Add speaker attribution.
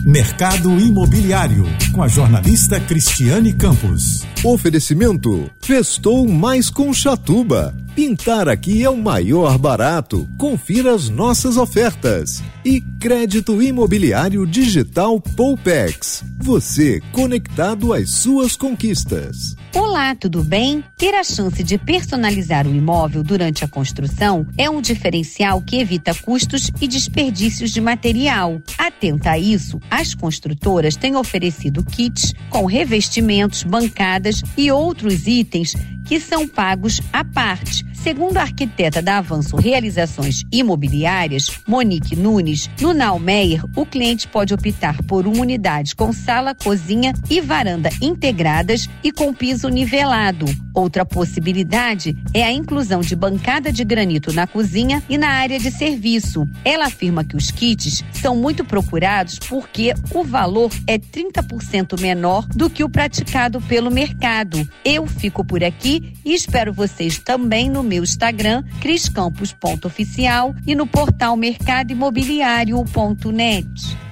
Speaker 1: Mercado Imobiliário, com a jornalista Cristiane Campos.
Speaker 2: Oferecimento Festou mais com Chatuba. Pintar aqui é o maior barato. Confira as nossas ofertas. E Crédito Imobiliário Digital Poupex. Você conectado às suas conquistas.
Speaker 3: Olá, tudo bem? Ter a chance de personalizar o imóvel durante a construção é um diferencial que evita custos e desperdícios de material. Atenta a isso, as construtoras têm oferecido kits com revestimentos, bancadas e outros itens que são pagos à parte. Segundo a arquiteta da Avanço Realizações Imobiliárias, Monique Nunes, no Naumeyer, o cliente pode optar por uma unidade com sala, cozinha e varanda integradas e com piso nivelado. Outra possibilidade é a inclusão de bancada de granito na cozinha e na área de serviço. Ela afirma que os kits são muito procurados porque o valor é 30% menor do que o praticado pelo mercado. Eu fico por aqui e espero vocês também no meu Instagram, criscampos.oficial, e no portal mercadoimobiliario.net.